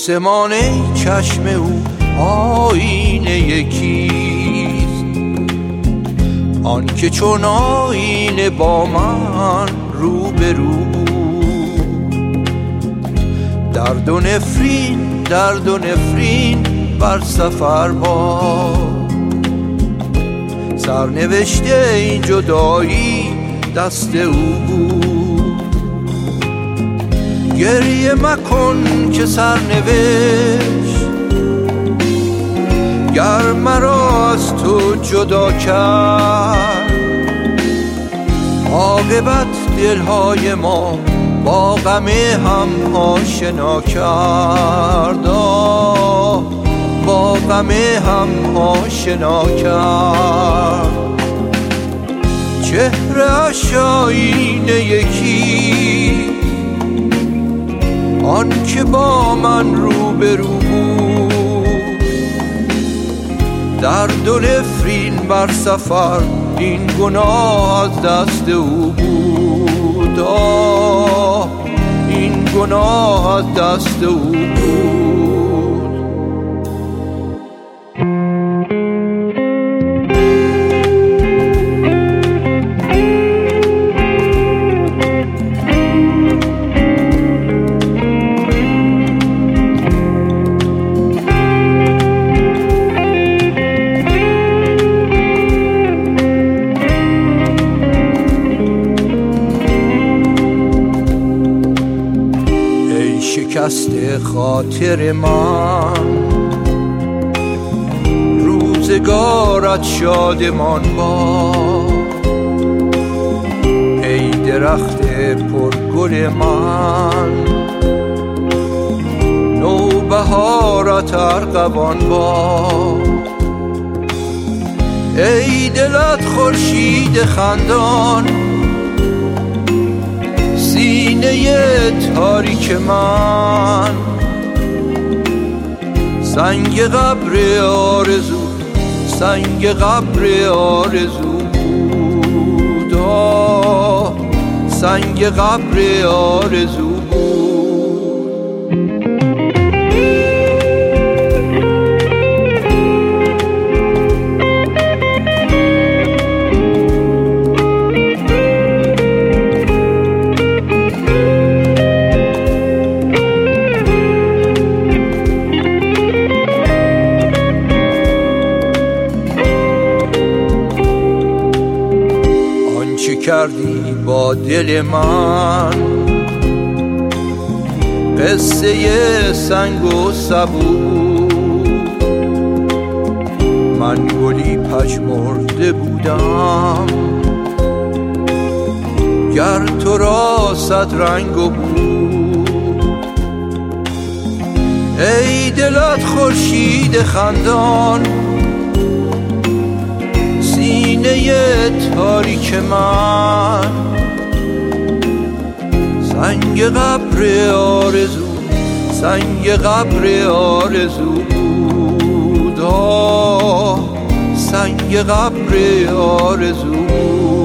آسمان چشم او آینه یکیست، آن که چون آینه با من روبرو. درد و نفرین، درد و نفرین بر سفر با سرنوشته این جدایی دست او بود. گریه مکن که سرنوشت گر مرا از تو جدا کرد، عاقبت دلهای ما با غم هم آشنا کرد، با غم هم آشنا کرد. چهره اش آینه یکی، آن که با من روبرو بود. درد و نفرین بر سفر این گناه از دست او بود، این گناه از دست او بود. شکست خاطر من روزگارت شادمان باد، ای درخت پرگل من نوبهارت ارغوان باد. ای دلت خورشید خندان، سینه تاریک من سنگ قبر آرزو، سنگ قبر آرزو بود، سنگ قبر آرزو بود. کردی با دل من قصه سنگ و سبو، من گلی پژمرده بودم گر تو را صد رنگ و بو. ای دلت خورشید خندان، سینه تاریک من سنگ قبر آرزو، سنگ قبر آرزو بود، سنگ قبر آرزو بود.